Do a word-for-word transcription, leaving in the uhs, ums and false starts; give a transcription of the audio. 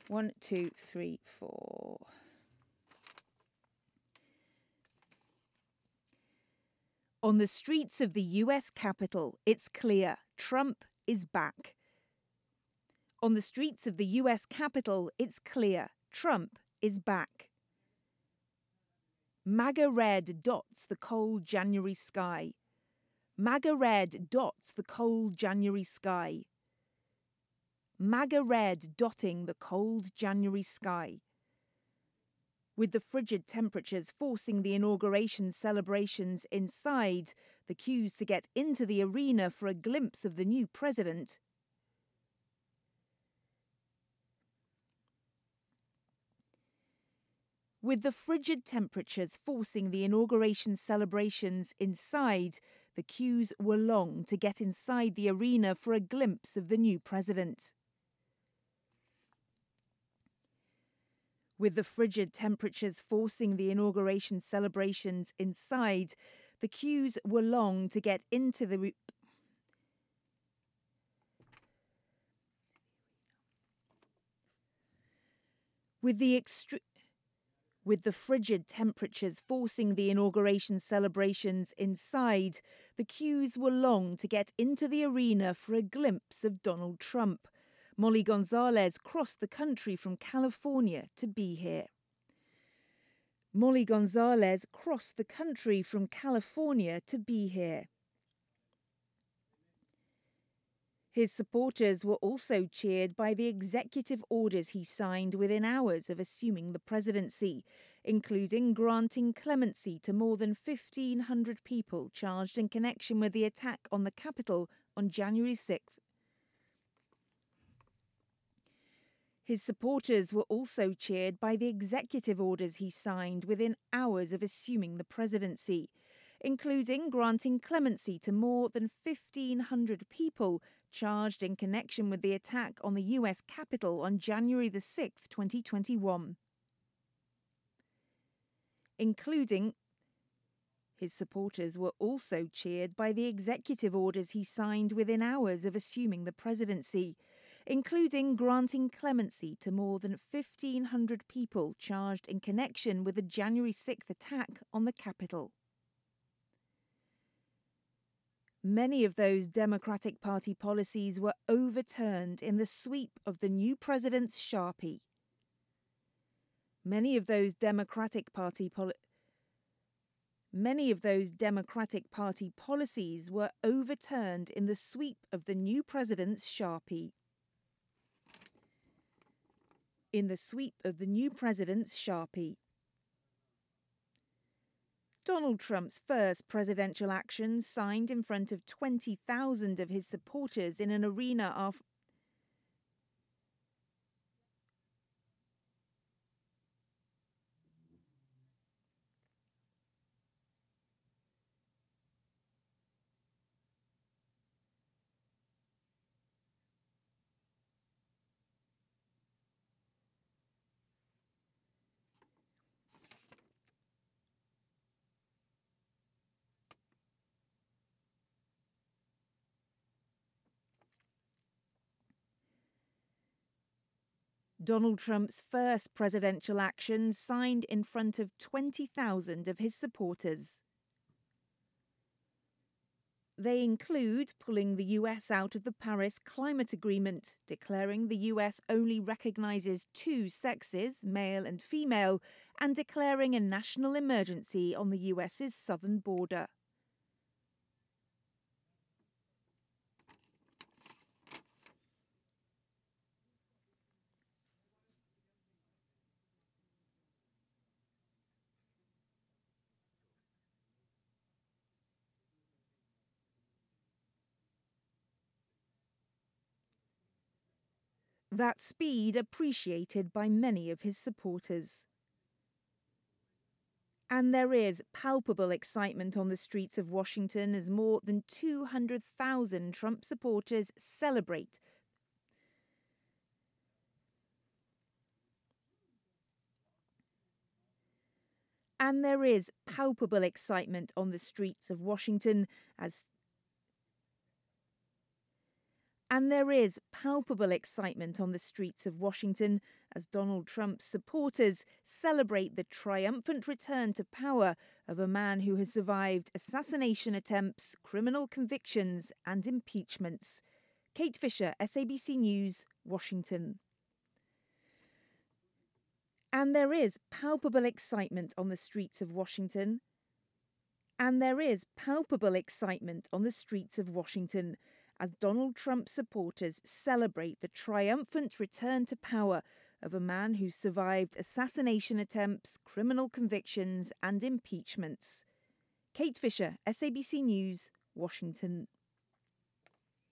One, two, three, four. On the streets of the U S Capitol, it's clear Trump is back. On the streets of the U S Capitol, it's clear Trump is back. MAGA red dots the cold January sky. MAGA red dots the cold January sky. MAGA red dotting the cold January sky. With the frigid temperatures forcing the inauguration celebrations inside, the queues to get into the arena for a glimpse of the new president. With the frigid temperatures forcing the inauguration celebrations inside, the queues were long to get inside the arena for a glimpse of the new president. With the frigid temperatures forcing the inauguration celebrations inside, the queues were long to get into the... Re- with the extre- With the frigid temperatures forcing the inauguration celebrations inside, the queues were long to get into the arena for a glimpse of Donald Trump. Molly Gonzalez crossed the country from California to be here. Molly Gonzalez crossed the country from California to be here. His supporters were also cheered by the executive orders he signed within hours of assuming the presidency, including granting clemency to more than fifteen hundred people charged in connection with the attack on the Capitol on January sixth. His supporters were also cheered by the executive orders he signed within hours of assuming the presidency, including granting clemency to more than fifteen hundred people charged in connection with the attack on the U S Capitol on January the sixth, twenty twenty-one. Including His supporters were also cheered by the executive orders he signed within hours of assuming the presidency, including granting clemency to more than fifteen hundred people charged in connection with the January sixth attack on the Capitol. Many of those Democratic Party policies were overturned in the sweep of the new president's Sharpie. Many of those Democratic Party poli- Many of those Democratic Party policies were overturned in the sweep of the new president's Sharpie. In the sweep of the new president's Sharpie. Donald Trump's first presidential action, signed in front of twenty thousand of his supporters in an arena after Donald Trump's first presidential action, signed in front of twenty thousand of his supporters. They include pulling the U S out of the Paris Climate Agreement, declaring the U S only recognises two sexes, male and female, and declaring a national emergency on the U S's southern border. That speed appreciated by many of his supporters. And there is palpable excitement on the streets of Washington as more than two hundred thousand Trump supporters celebrate. And there is palpable excitement on the streets of Washington as And there is palpable excitement on the streets of Washington as Donald Trump's supporters celebrate the triumphant return to power of a man who has survived assassination attempts, criminal convictions, and impeachments. Kate Fisher, S A B C News, Washington. And there is palpable excitement on the streets of Washington. And there is palpable excitement on the streets of Washington as Donald Trump supporters celebrate the triumphant return to power of a man who survived assassination attempts, criminal convictions, and impeachments. Kate Fisher, S A B C News, Washington.